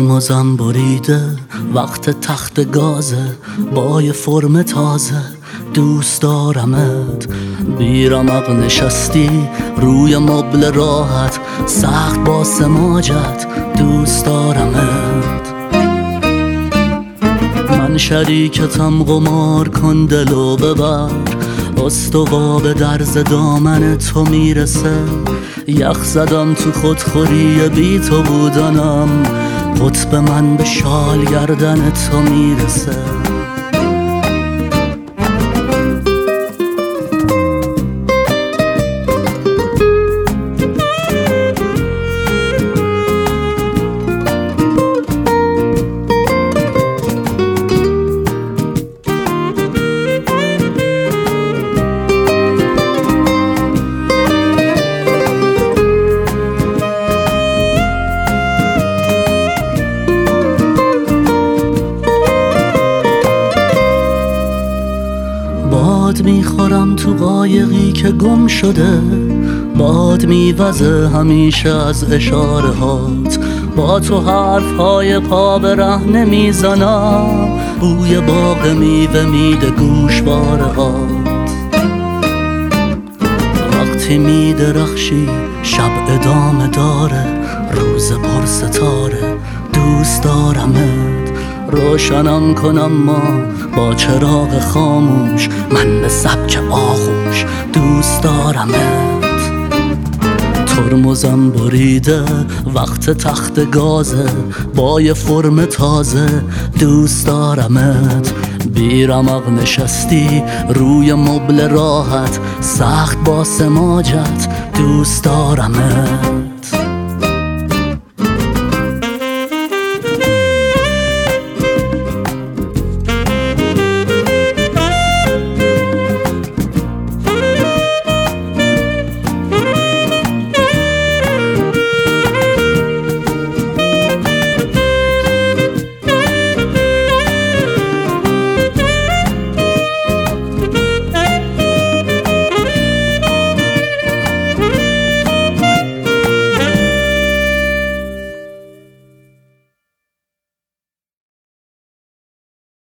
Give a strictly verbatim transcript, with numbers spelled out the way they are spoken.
ترمزم بریده وقت تخت گازه، با یه فرم تازه دوست دارمت. بیرمق نشستی روی مبل راحت، سخت با سماجت دوست دارمت. من شریکتم، قمار کن دلو ببر، استوا به درز دامن تو میرسه. یخ زدم تو خودخوری بی تو بودنم، قطب من به شال گردن تو میرسه. باد میخورم تو قایقی که گم شده، باد میوزه همیشه از اشاره هات. با تو حرف های پا به ره نمیزنم، بوی باغ میوه میده گوشواره هات. وقتی میدرخشی شب ادامه داره، روز پر ستاره دوست دارمت. روشنم کنم ما با چراغ خاموش، من به سبک آغوش دوست دارمت. ترمزم بریده وقت تخت گازه، با یه فرم تازه دوست دارمت. بیرمق نشستی روی مبل راحت، سخت با سماجت دوست دارمت.